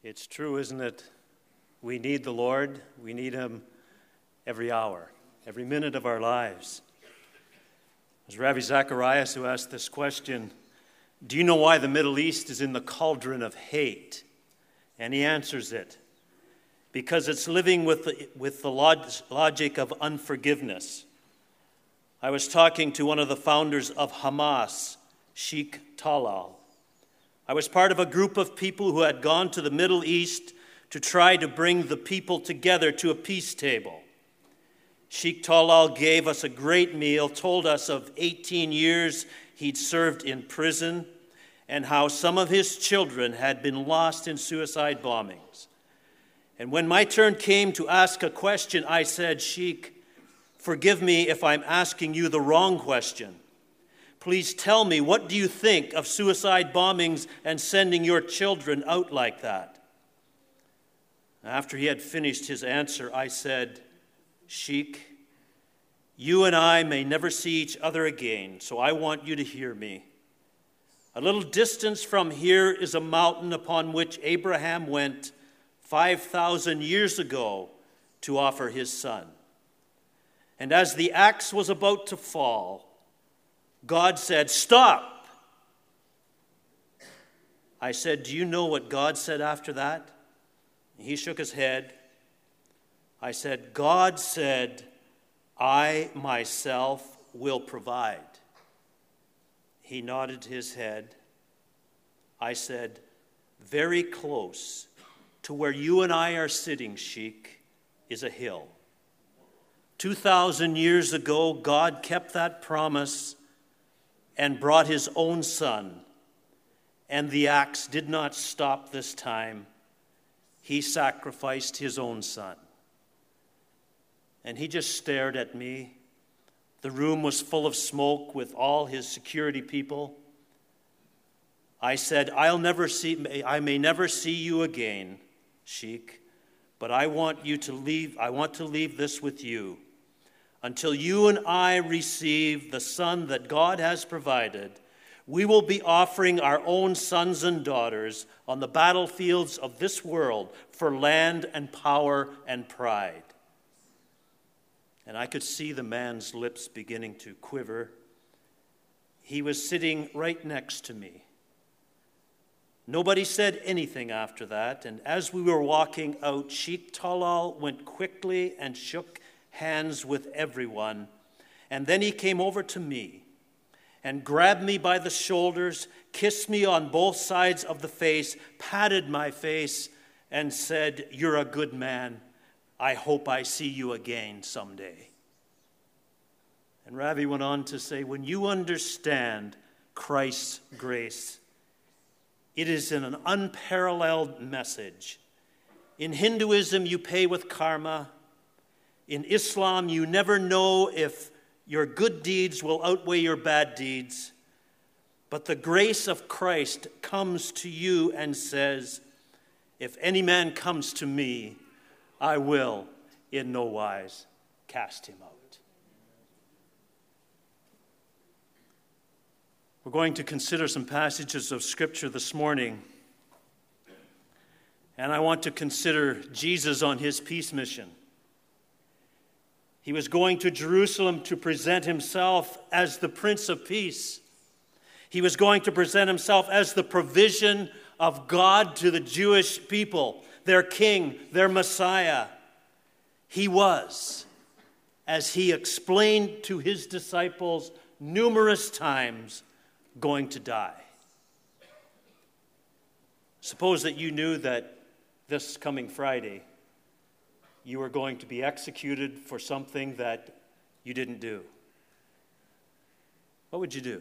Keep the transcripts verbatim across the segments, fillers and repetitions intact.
It's true, isn't it? We need the Lord. We need him every hour, every minute of our lives. It was Ravi Zacharias who asked this question, do you know why the Middle East is in the cauldron of hate? And he answers it, because it's living with the, with the log, logic of unforgiveness. I was talking to one of the founders of Hamas, Sheikh Talal. I was part of a group of people who had gone to the Middle East to try to bring the people together to a peace table. Sheikh Talal gave us a great meal, told us of eighteen years he'd served in prison, and how some of his children had been lost in suicide bombings. And when my turn came to ask a question, I said, Sheikh, forgive me if I'm asking you the wrong question. Please tell me, what do you think of suicide bombings and sending your children out like that? After he had finished his answer, I said, Sheikh, you and I may never see each other again, so I want you to hear me. A little distance from here is a mountain upon which Abraham went five thousand years ago to offer his son. And as the axe was about to fall, God said, stop. I said, do you know what God said after that? He shook his head. I said, God said, I myself will provide. He nodded his head. I said, very close to where you and I are sitting, Sheikh, is a hill. Two thousand years ago, God kept that promise and brought his own son. And the axe did not stop this time. He sacrificed his own son. And he just stared at me. The room was full of smoke with all his security people. I said, I'll never see, I may never see you again, Sheikh, but I want you to leave, I want to leave this with you. Until you and I receive the son that God has provided, we will be offering our own sons and daughters on the battlefields of this world for land and power and pride. And I could see the man's lips beginning to quiver. He was sitting right next to me. Nobody said anything after that, and as we were walking out, Sheikh Talal went quickly and shook hands with everyone, and then he came over to me and grabbed me by the shoulders, kissed me on both sides of the face, patted my face, and said, you're a good man. I hope I see you again someday. And Ravi went on to say, when you understand Christ's grace, it is an unparalleled message. In Hinduism, you pay with karma. In Islam, you never know if your good deeds will outweigh your bad deeds. But the grace of Christ comes to you and says, if any man comes to me, I will in no wise cast him out. We're going to consider some passages of Scripture this morning. And I want to consider Jesus on his peace mission. He was going to Jerusalem to present himself as the Prince of Peace. He was going to present himself as the provision of God to the Jewish people, their king, their Messiah. He was, as he explained to his disciples numerous times, going to die. Suppose that you knew that this coming Friday, you were going to be executed for something that you didn't do. What would you do?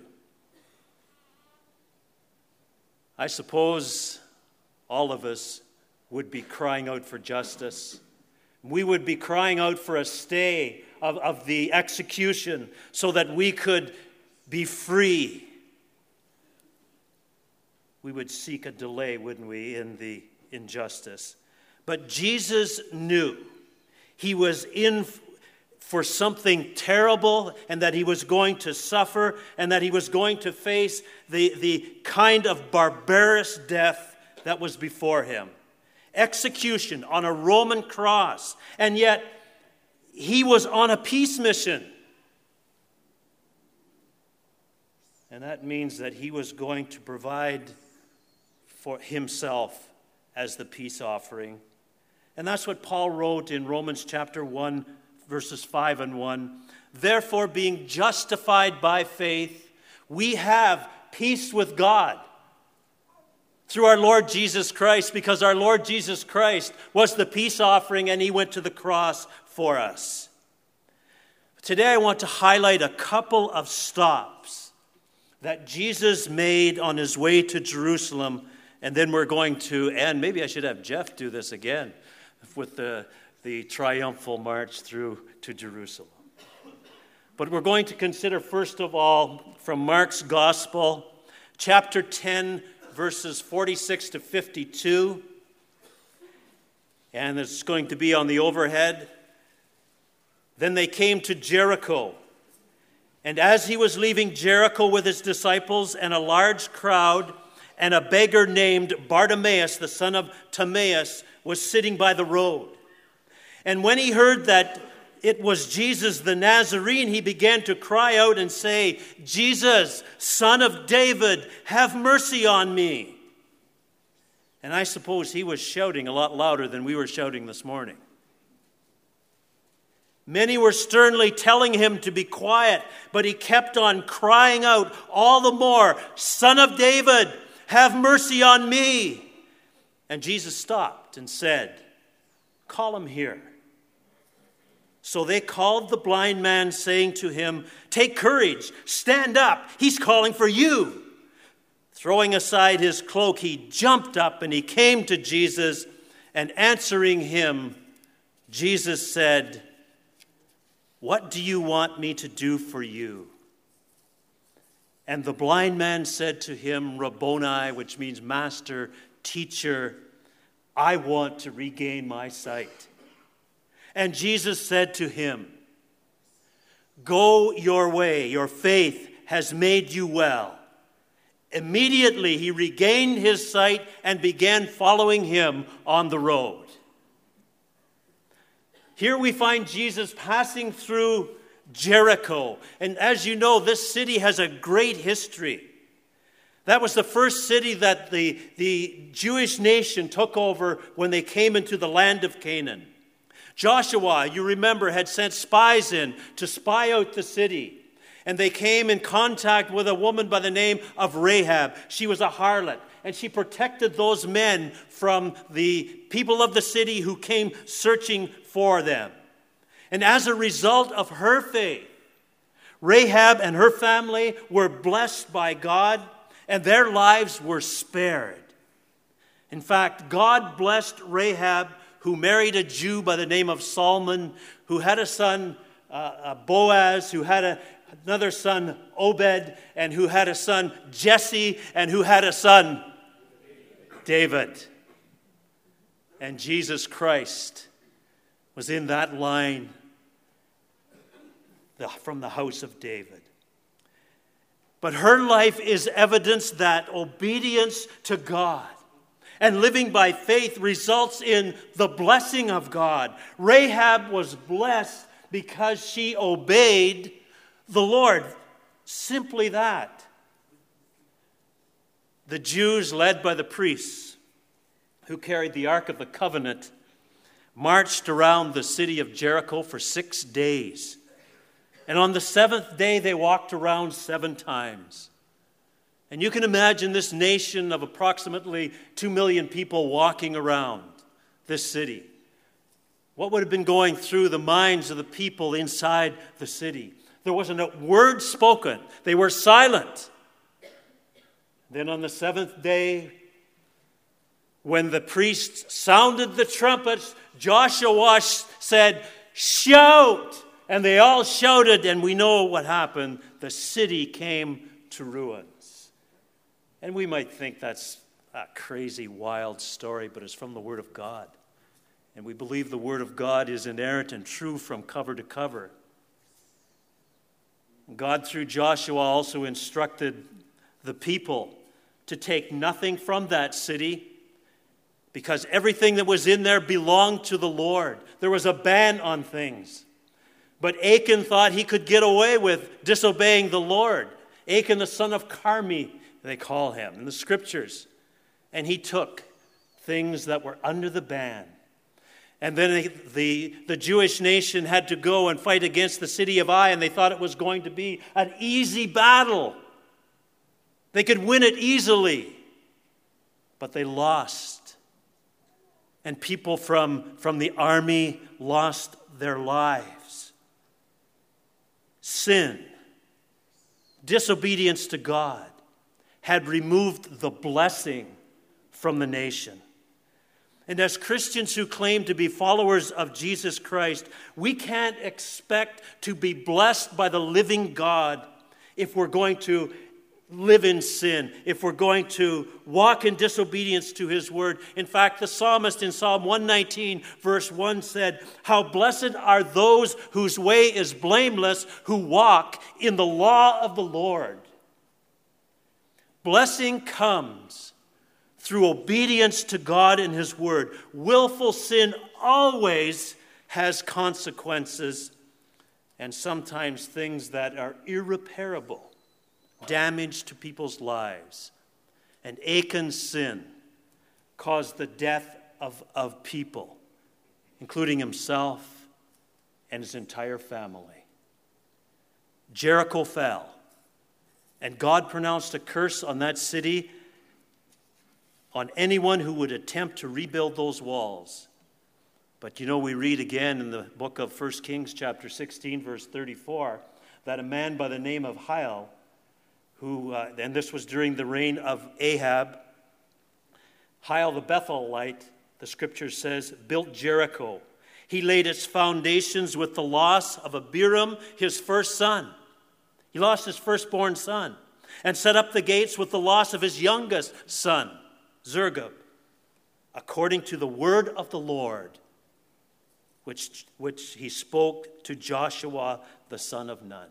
I suppose all of us would be crying out for justice. We would be crying out for a stay of, of the execution so that we could be free. We would seek a delay, wouldn't we, in the injustice. But Jesus knew he was in for something terrible and that he was going to suffer and that he was going to face the, the kind of barbarous death that was before him. execution on a Roman cross. And yet, he was on a peace mission. And that means that he was going to provide for himself as the peace offering. And that's what Paul wrote in Romans chapter one, verses five and one. Therefore, being justified by faith, we have peace with God through our Lord Jesus Christ, because our Lord Jesus Christ was the peace offering and he went to the cross for us. Today I want to highlight a couple of stops that Jesus made on his way to Jerusalem, and then we're going to end. Maybe I should have Jeff do this again with the, the triumphal march through to Jerusalem. But we're going to consider, first of all, from Mark's Gospel, chapter ten, verses forty-six to fifty-two. And it's going to be on the overhead. Then they came to Jericho. And as he was leaving Jericho with his disciples and a large crowd, and a beggar named Bartimaeus, the son of Timaeus, was sitting by the road. And when he heard that it was Jesus the Nazarene, he began to cry out and say, Jesus, Son of David, have mercy on me. And I suppose he was shouting a lot louder than we were shouting this morning. Many were sternly telling him to be quiet, but he kept on crying out all the more, Son of David, have mercy on me. And Jesus stopped and said, call him here. So they called the blind man, saying to him, take courage, stand up, he's calling for you. Throwing aside his cloak, he jumped up and he came to Jesus, and answering him, Jesus said, what do you want me to do for you? And the blind man said to him, Rabboni, which means master, teacher, I want to regain my sight. And Jesus said to him, go your way, your faith has made you well. Immediately he regained his sight and began following him on the road. Here we find Jesus passing through Jericho. And as you know, this city has a great history. That was the first city that the, the Jewish nation took over when they came into the land of Canaan. Joshua, you remember, had sent spies in to spy out the city. And they came in contact with a woman by the name of Rahab. She was a harlot, and she protected those men from the people of the city who came searching for them. And as a result of her faith, Rahab and her family were blessed by God, and their lives were spared. In fact, God blessed Rahab, who married a Jew by the name of Salmon, who had a son, uh, Boaz, who had a, another son, Obed, and who had a son, Jesse, and who had a son, David. And Jesus Christ was in that line the, from the house of David. But her life is evidence that obedience to God and living by faith results in the blessing of God. Rahab was blessed because she obeyed the Lord. Simply that. The Jews, led by the priests who carried the Ark of the Covenant, marched around the city of Jericho for six days. And on the seventh day, they walked around seven times. And you can imagine this nation of approximately two million people walking around this city. What would have been going through the minds of the people inside the city? There wasn't a word spoken. They were silent. Then on the seventh day, when the priests sounded the trumpets, Joshua said, shout! And they all shouted, and we know what happened. The city came to ruins. And we might think that's a crazy, wild story, but it's from the Word of God. And we believe the Word of God is inerrant and true from cover to cover. God, through Joshua, also instructed the people to take nothing from that city, because everything that was in there belonged to the Lord. There was a ban on things. But Achan thought he could get away with disobeying the Lord. Achan, the son of Carmi, they call him in the scriptures. And he took things that were under the ban. And then the, the, the Jewish nation had to go and fight against the city of Ai, and they thought it was going to be an easy battle. They could win it easily. But they lost. And people from, from the army lost their lives. Sin, disobedience to God, had removed the blessing from the nation. And as Christians who claim to be followers of Jesus Christ, we can't expect to be blessed by the living God if we're going to live in sin, if we're going to walk in disobedience to his word. In fact, the psalmist in Psalm one nineteen, verse one said, "How blessed are those whose way is blameless, who walk in the law of the Lord." Blessing comes through obedience to God and his word. Willful sin always has consequences, and sometimes things that are irreparable. Damage to people's lives. And Achan's sin caused the death of, of people, including himself and his entire family. Jericho fell, and God pronounced a curse on that city, on anyone who would attempt to rebuild those walls. But you know, we read again in the book of First Kings chapter sixteen, verse thirty-four, that a man by the name of Hiel, who, uh, and this was during the reign of Ahab, Hiel the Bethelite, the scripture says, built Jericho. He laid its foundations with the loss of Abiram, his first son. He lost his firstborn son. And set up the gates with the loss of his youngest son, Zergub, according to the word of the Lord, which, which he spoke to Joshua, the son of Nun.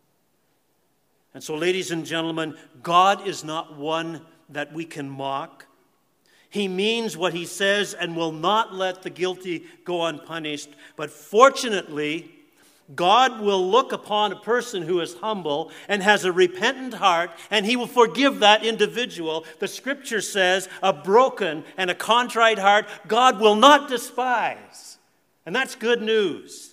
And so, ladies and gentlemen, God is not one that we can mock. He means what he says and will not let the guilty go unpunished. But fortunately, God will look upon a person who is humble and has a repentant heart, and he will forgive that individual. The scripture says, a broken and a contrite heart God will not despise. And that's good news.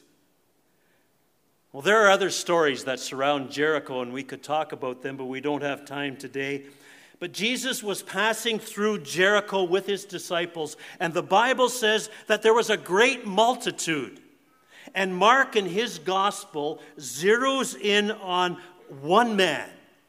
Well, there are other stories that surround Jericho, and we could talk about them, but we don't have time today. But Jesus was passing through Jericho with his disciples, and the Bible says that there was a great multitude. And Mark in his gospel zeroes in on one man,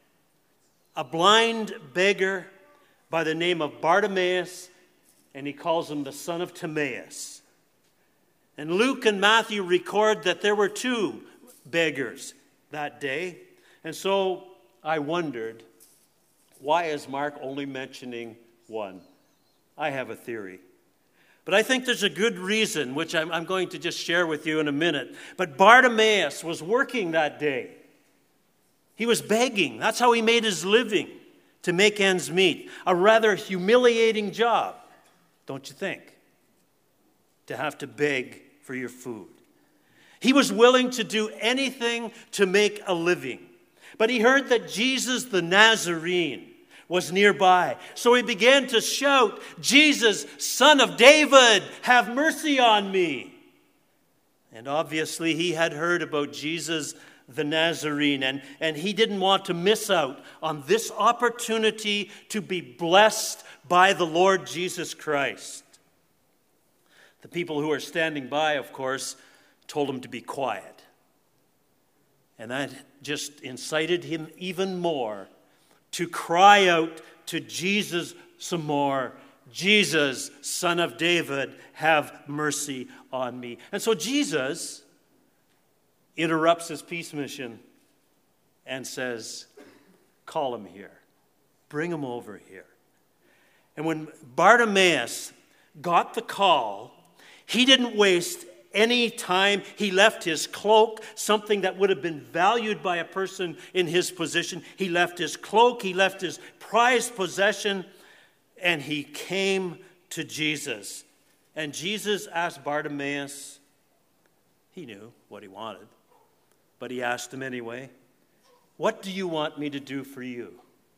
a blind beggar by the name of Bartimaeus, and he calls him the son of Timaeus. And Luke and Matthew record that there were two beggars that day. And so I wondered, why is Mark only mentioning one? I have a theory. But I think there's a good reason, which I'm, I'm going to just share with you in a minute. But Bartimaeus was working that day. He was begging. That's how he made his living, to make ends meet. A rather humiliating job, don't you think? To have to beg for your food. He was willing to do anything to make a living. But he heard that Jesus the Nazarene was nearby. So he began to shout, "Jesus, Son of David, have mercy on me." And obviously he had heard about Jesus the Nazarene, and, and he didn't want to miss out on this opportunity to be blessed by the Lord Jesus Christ. The people who were standing by, of course, told him to be quiet. And that just incited him even more to cry out to Jesus some more, "Jesus, Son of David, have mercy on me." And so Jesus interrupts his peace mission and says, "Call him here. Bring him over here." And when Bartimaeus got the call, he didn't waste any time. He left his cloak, something that would have been valued by a person in his position. He left his cloak, he left his prized possession, and he came to Jesus. And Jesus asked Bartimaeus, he knew what he wanted, but he asked him anyway, "What do you want me to do for you?"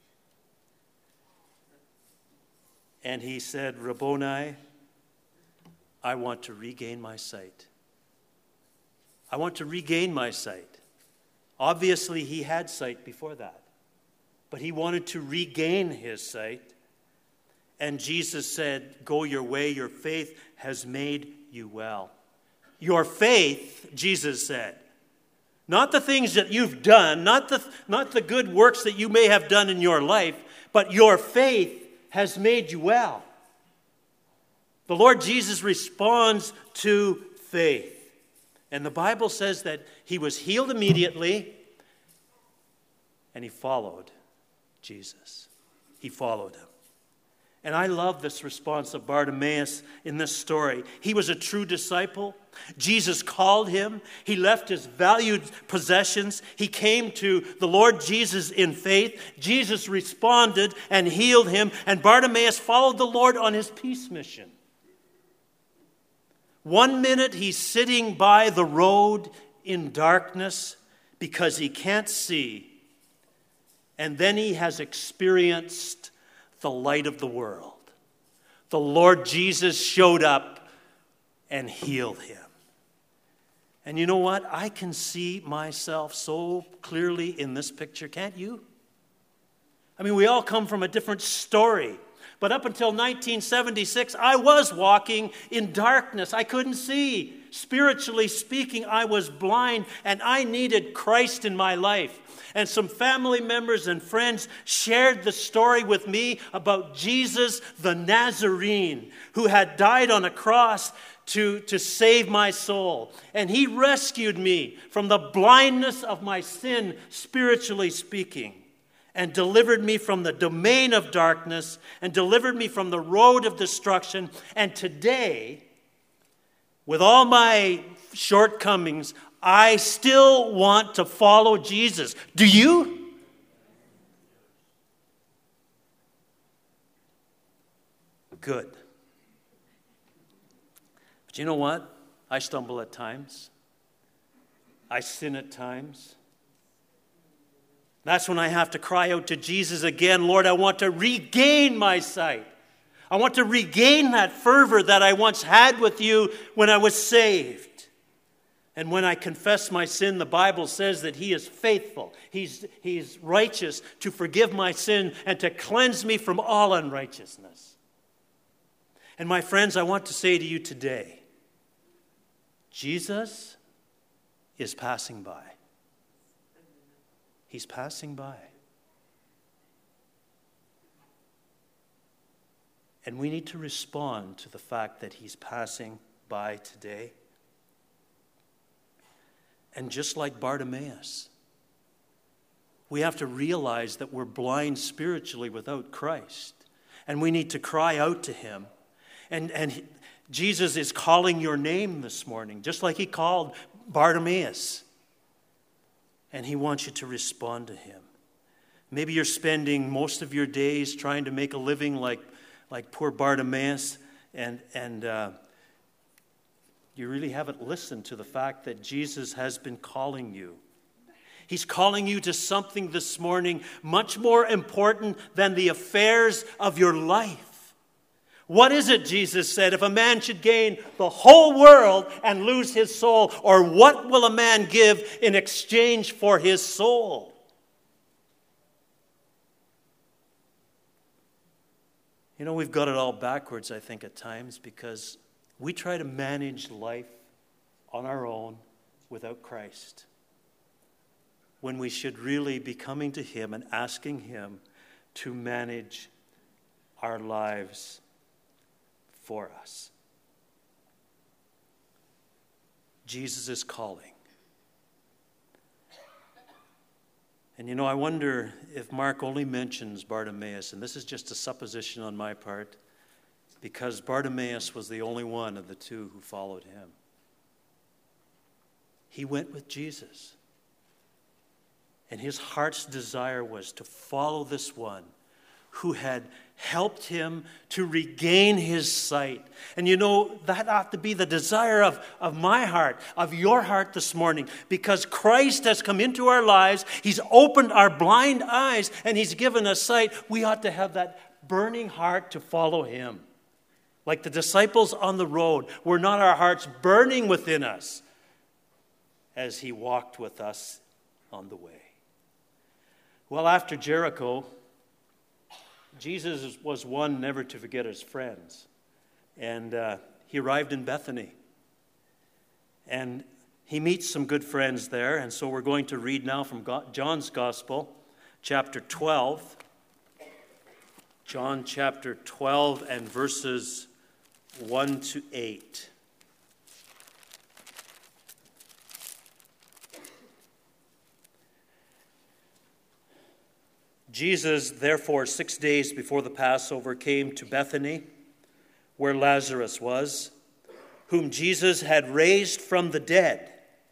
And he said, "Rabboni, I want to regain my sight. I want to regain my sight." Obviously, he had sight before that, but he wanted to regain his sight. And Jesus said, "Go your way, your faith has made you well." Your faith, Jesus said, not the things that you've done, not the, not the good works that you may have done in your life, but your faith has made you well. The Lord Jesus responds to faith. And the Bible says that he was healed immediately, and he followed Jesus. He followed him. And I love this response of Bartimaeus in this story. He was a true disciple. Jesus called him. He left his valued possessions. He came to the Lord Jesus in faith. Jesus responded and healed him. And Bartimaeus followed the Lord on his peace mission. One minute he's sitting by the road in darkness because he can't see. And then he has experienced the light of the world. The Lord Jesus showed up and healed him. And you know what? I can see myself so clearly in this picture, can't you? I mean, we all come from a different story. But up until nineteen seventy-six, I was walking in darkness. I couldn't see. Spiritually speaking, I was blind, and I needed Christ in my life. And some family members and friends shared the story with me about Jesus the Nazarene, who had died on a cross to, to save my soul. And he rescued me from the blindness of my sin, spiritually speaking, and delivered me from the domain of darkness, and delivered me from the road of destruction. And today, with all my shortcomings, I still want to follow Jesus. Do you? Good. But you know what? I stumble at times. I sin at times. That's when I have to cry out to Jesus again, "Lord, I want to regain my sight. I want to regain that fervor that I once had with you when I was saved." And when I confess my sin, the Bible says that he is faithful. He's, he's righteous to forgive my sin and to cleanse me from all unrighteousness. And my friends, I want to say to you today, Jesus is passing by. He's passing by. And we need to respond to the fact that he's passing by today. And just like Bartimaeus, we have to realize that we're blind spiritually without Christ. And we need to cry out to him. And, and he, Jesus is calling your name this morning, just like he called Bartimaeus. And he wants you to respond to him. Maybe you're spending most of your days trying to make a living like, like poor Bartimaeus, and, and uh, you really haven't listened to the fact that Jesus has been calling you. He's calling you to something this morning much more important than the affairs of your life. What is it, Jesus said, if a man should gain the whole world and lose his soul? Or what will a man give in exchange for his soul? You know, we've got it all backwards, I think, at times, because we try to manage life on our own without Christ, when we should really be coming to him and asking him to manage our lives for us. Jesus is calling. And you know, I wonder if Mark only mentions Bartimaeus, and this is just a supposition on my part, because Bartimaeus was the only one of the two who followed him. He went with Jesus. And his heart's desire was to follow this one who had helped him to regain his sight. And you know, that ought to be the desire of, of my heart, of your heart this morning, because Christ has come into our lives. He's opened our blind eyes and he's given us sight. We ought to have that burning heart to follow him. Like the disciples on the road, were not our hearts burning within us as he walked with us on the way? Well, after Jericho, Jesus was one never to forget his friends. And uh, he arrived in Bethany. And he meets some good friends there. And so we're going to read now from John's Gospel, chapter twelve. John chapter twelve and verses one to eight. Jesus, therefore, six days before the Passover, came to Bethany, where Lazarus was, whom Jesus had raised from the dead.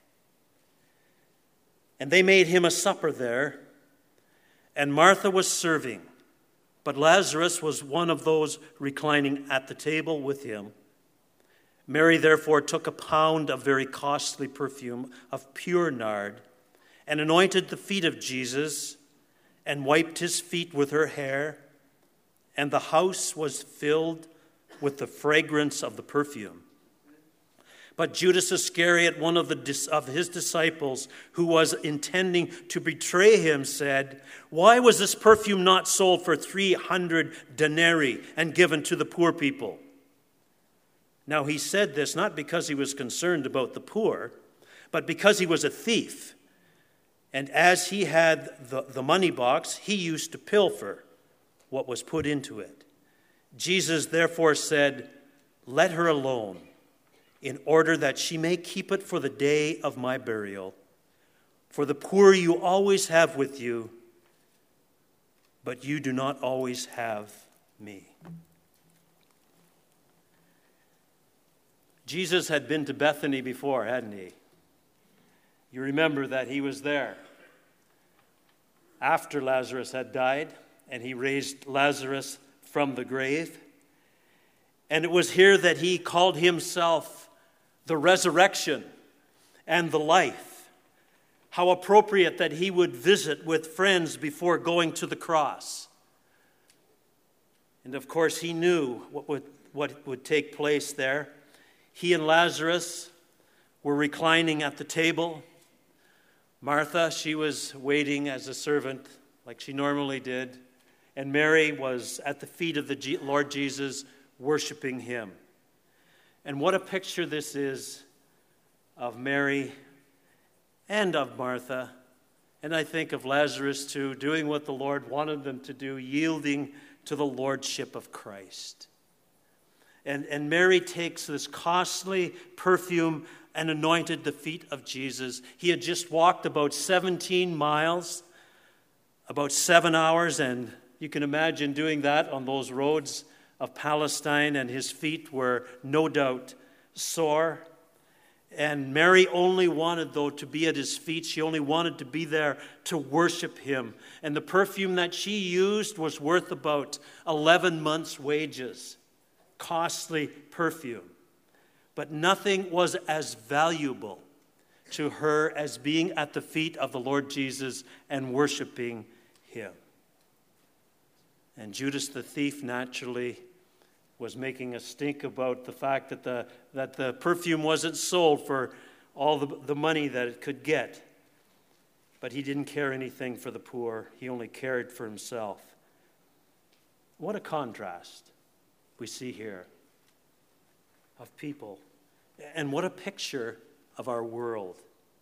And they made him a supper there, and Martha was serving, but Lazarus was one of those reclining at the table with him. Mary, therefore, took a pound of very costly perfume of pure nard, and anointed the feet of Jesus, and wiped his feet with her hair, and the house was filled with the fragrance of the perfume. But Judas Iscariot, one of, the, of his disciples, who was intending to betray him, said, "Why was this perfume not sold for three hundred denarii and given to the poor people?" Now he said this not because he was concerned about the poor, but because he was a thief. And as he had the, the money box, he used to pilfer what was put into it. Jesus therefore said, "Let her alone, in order that she may keep it for the day of my burial. For the poor you always have with you, but you do not always have me." Jesus had been to Bethany before, hadn't he? You remember that he was there after Lazarus had died, and he raised Lazarus from the grave. And it was here that he called himself the resurrection and the life. How appropriate that he would visit with friends before going to the cross. And of course, he knew what would, what would take place there. He and Lazarus were reclining at the table. Martha, she was waiting as a servant like she normally did. And Mary was at the feet of the Lord Jesus, worshiping him. And what a picture this is of Mary and of Martha. And I think of Lazarus too, doing what the Lord wanted them to do, yielding to the lordship of Christ. And, and Mary takes this costly perfume and anointed the feet of Jesus. He had just walked about seventeen miles, about seven hours, and you can imagine doing that on those roads of Palestine, and his feet were no doubt sore. And Mary only wanted, though, to be at his feet. She only wanted to be there to worship him. And the perfume that she used was worth about eleven months' wages. Costly perfume. But nothing was as valuable to her as being at the feet of the Lord Jesus and worshiping him. And Judas the thief naturally was making a stink about the fact that the, that the perfume wasn't sold for all the, the money that it could get. But he didn't care anything for the poor. He only cared for himself. What a contrast we see here of people. And what a picture of our world.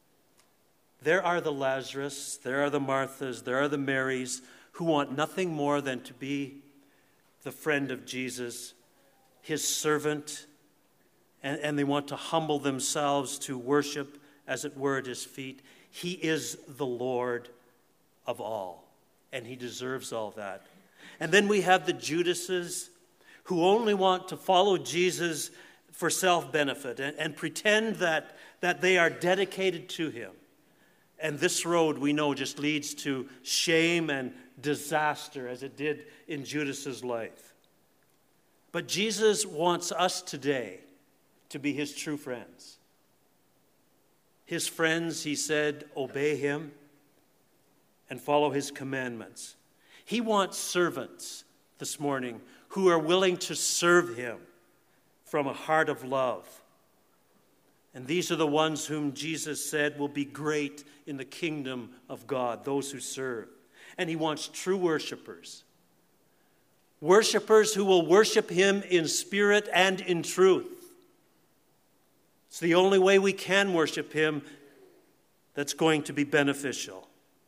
There are the Lazarus, there are the Marthas, there are the Marys who want nothing more than to be the friend of Jesus, his servant, and, and they want to humble themselves to worship, as it were, at his feet. He is the Lord of all, and he deserves all that. And then we have the Judases who only want to follow Jesus for self-benefit and, and pretend that, that they are dedicated to him. And this road, we know, just leads to shame and disaster, as it did in Judas's life. But Jesus wants us today to be his true friends. His friends, he said, obey him and follow his commandments. He wants servants this morning who are willing to serve him from a heart of love. And these are the ones whom Jesus said will be great in the kingdom of God, those who serve. And he wants true worshipers. Worshipers who will worship him in spirit and in truth. It's the only way we can worship him that's going to be beneficial.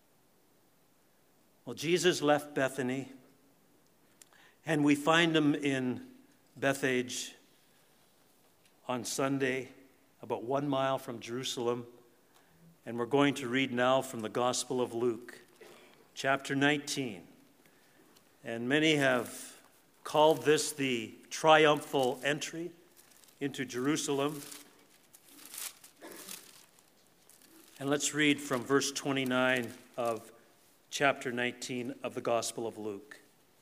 Well, Jesus left Bethany, and we find him in Bethphage on Sunday, about one mile from Jerusalem. And we're going to read now from the Gospel of Luke, chapter nineteen. And many have called this the triumphal entry into Jerusalem. And let's read from verse twenty-nine of chapter nineteen of the Gospel of Luke.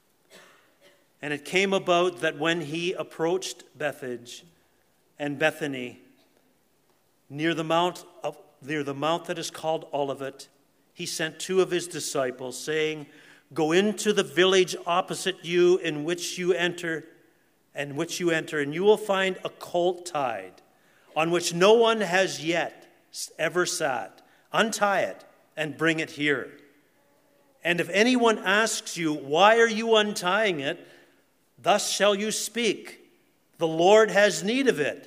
And it came about that when he approached Bethphage and Bethany, near the mount of near the mount that is called Olivet, he sent two of his disciples, saying, "Go into the village opposite you, in which you enter, and which you enter, and you will find a colt tied, on which no one has yet ever sat. Untie it and bring it here. And if anyone asks you, 'Why are you untying it?' thus shall you speak, 'The Lord has need of it.'"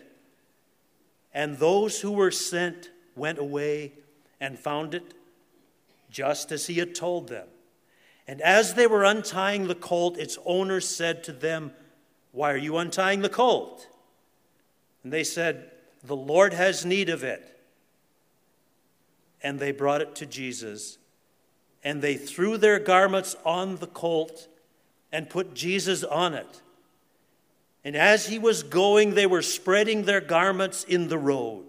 And those who were sent went away and found it just as he had told them. And as they were untying the colt, its owner said to them, "Why are you untying the colt?" And they said, "The Lord has need of it." And they brought it to Jesus. And they threw their garments on the colt and put Jesus on it. And as he was going, they were spreading their garments in the road.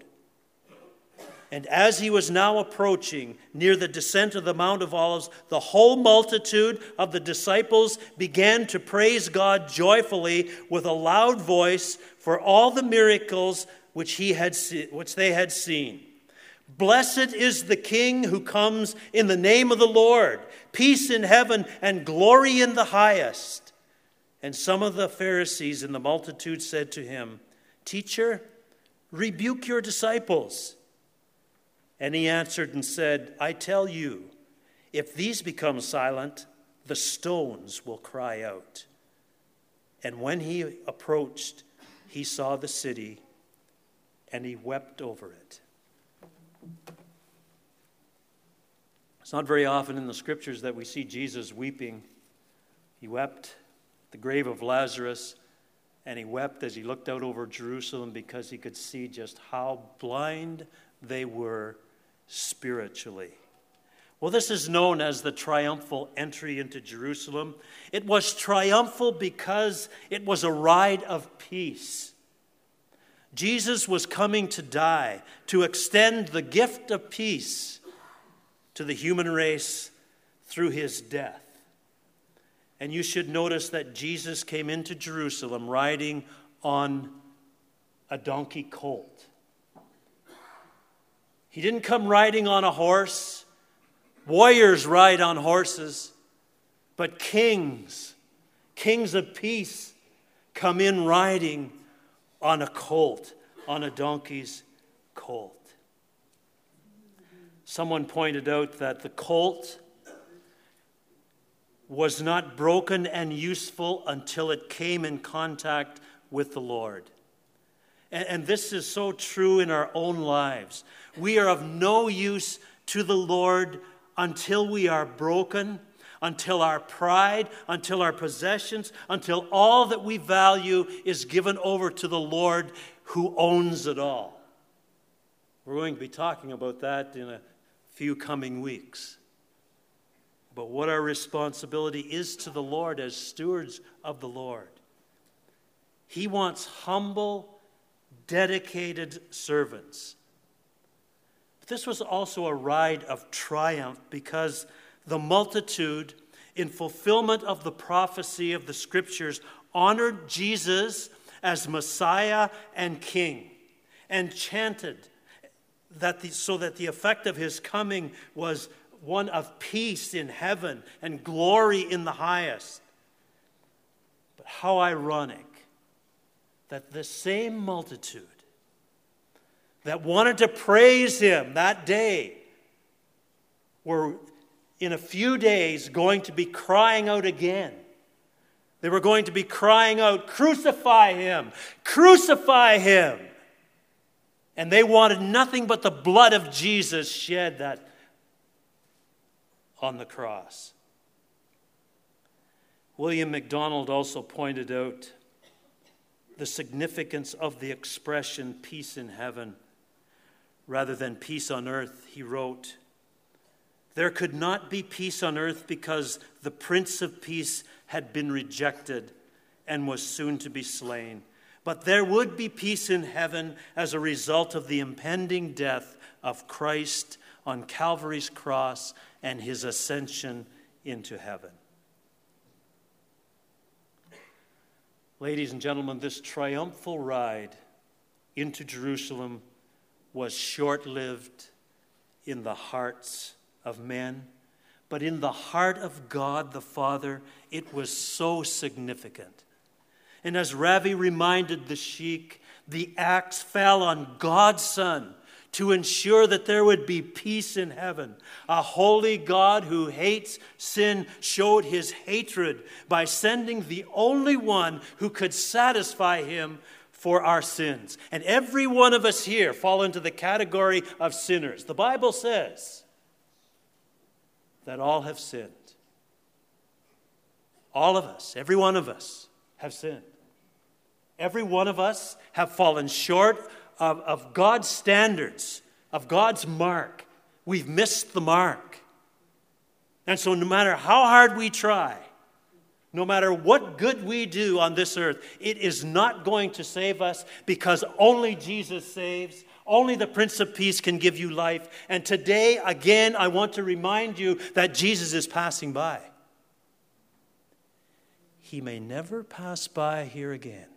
And as he was now approaching near the descent of the Mount of Olives, the whole multitude of the disciples began to praise God joyfully with a loud voice for all the miracles which he had se- which they had seen. "Blessed is the King who comes in the name of the Lord. Peace in heaven and glory in the highest." And some of the Pharisees in the multitude said to him, "Teacher, rebuke your disciples." And he answered and said, "I tell you, if these become silent, the stones will cry out." And when he approached, he saw the city, and he wept over it. It's not very often in the scriptures that we see Jesus weeping. He wept at the grave of Lazarus, and he wept as he looked out over Jerusalem because he could see just how blind they were spiritually. Well, this is known as the triumphal entry into Jerusalem. It was triumphal because it was a ride of peace. Jesus was coming to die, to extend the gift of peace to the human race through his death. And you should notice that Jesus came into Jerusalem riding on a donkey colt. He didn't come riding on a horse. Warriors ride on horses. But kings, kings of peace, come in riding on a colt, on a donkey's colt. Someone pointed out that the colt was not broken and useful until it came in contact with the Lord. And, and this is so true in our own lives. We are of no use to the Lord until we are broken, until our pride, until our possessions, until all that we value is given over to the Lord who owns it all. We're going to be talking about that in a few coming weeks. But what our responsibility is to the Lord as stewards of the Lord. He wants humble, dedicated servants. This was also a ride of triumph because the multitude, in fulfillment of the prophecy of the Scriptures, honored Jesus as Messiah and King and chanted that the, so that the effect of his coming was one of peace in heaven and glory in the highest. But how ironic that the same multitude that wanted to praise him that day were in a few days going to be crying out again. They were going to be crying out, "Crucify him! Crucify him!" And they wanted nothing but the blood of Jesus shed that on the cross. William MacDonald also pointed out the significance of the expression peace in heaven rather than peace on earth. He wrote, "There could not be peace on earth because the Prince of Peace had been rejected and was soon to be slain. But there would be peace in heaven as a result of the impending death of Christ on Calvary's cross and his ascension into heaven." Ladies and gentlemen, this triumphal ride into Jerusalem was short-lived in the hearts of men, but in the heart of God the Father, it was so significant. And as Ravi reminded the sheik, the axe fell on God's Son to ensure that there would be peace in heaven. A holy God who hates sin showed his hatred by sending the only one who could satisfy him for our sins. And every one of us here fall into the category of sinners. The Bible says that all have sinned. All of us, every one of us, have sinned. Every one of us have fallen short of, of God's standards, of God's mark. We've missed the mark. And so no matter how hard we try, no matter what good we do on this earth, it is not going to save us because only Jesus saves. Only the Prince of Peace can give you life. And today, again, I want to remind you that Jesus is passing by. He may never pass by here again.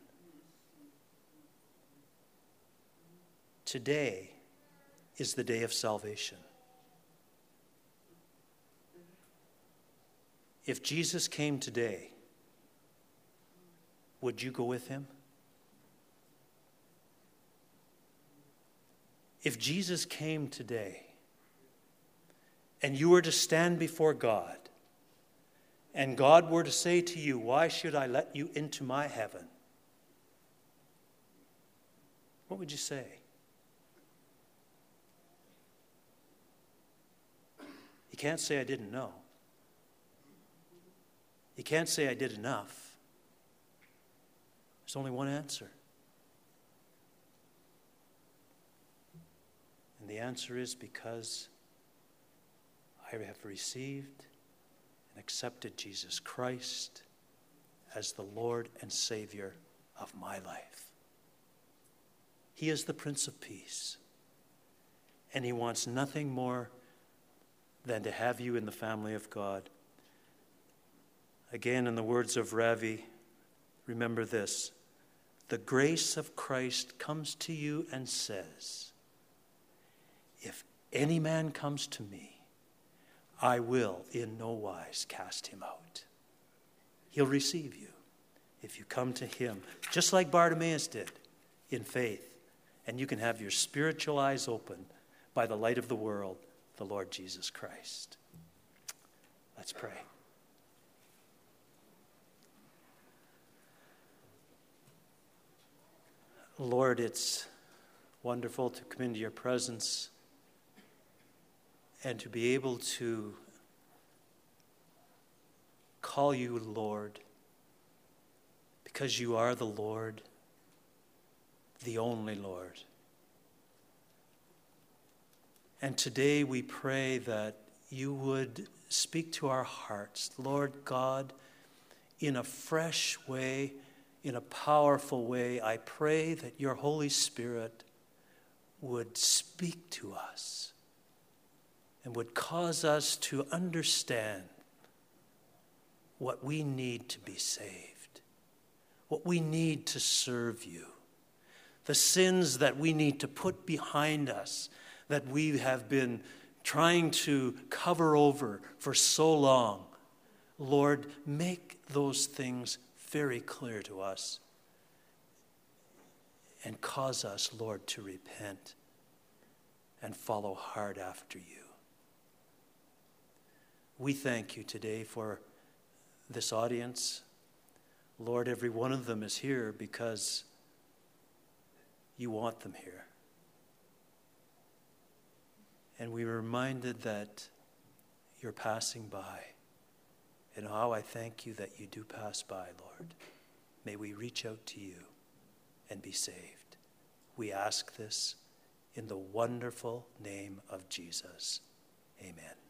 Today is the day of salvation. If Jesus came today, would you go with him? If Jesus came today and you were to stand before God and God were to say to you, "Why should I let you into my heaven?" what would you say? You can't say, "I didn't know." You can't say, "I did enough." There's only one answer. And the answer is because I have received and accepted Jesus Christ as the Lord and Savior of my life. He is the Prince of Peace. And he wants nothing more than to have you in the family of God. Again, in the words of Ravi, remember this: the grace of Christ comes to you and says, "If any man comes to me, I will in no wise cast him out." He'll receive you if you come to him, just like Bartimaeus did, in faith. And you can have your spiritual eyes opened by the light of the world, the Lord Jesus Christ. Let's pray. Lord, it's wonderful to come into your presence and to be able to call you Lord, because you are the Lord, the only Lord. And today we pray that you would speak to our hearts, Lord God, in a fresh way, in a powerful way. I pray that your Holy Spirit would speak to us and would cause us to understand what we need to be saved, what we need to serve you, the sins that we need to put behind us, that we have been trying to cover over for so long. Lord, make those things very clear to us and cause us, Lord, to repent and follow hard after you. We thank you today for this audience. Lord, every one of them is here because you want them here. And we were reminded that you're passing by. And how I thank you that you do pass by, Lord. May we reach out to you and be saved. We ask this in the wonderful name of Jesus. Amen.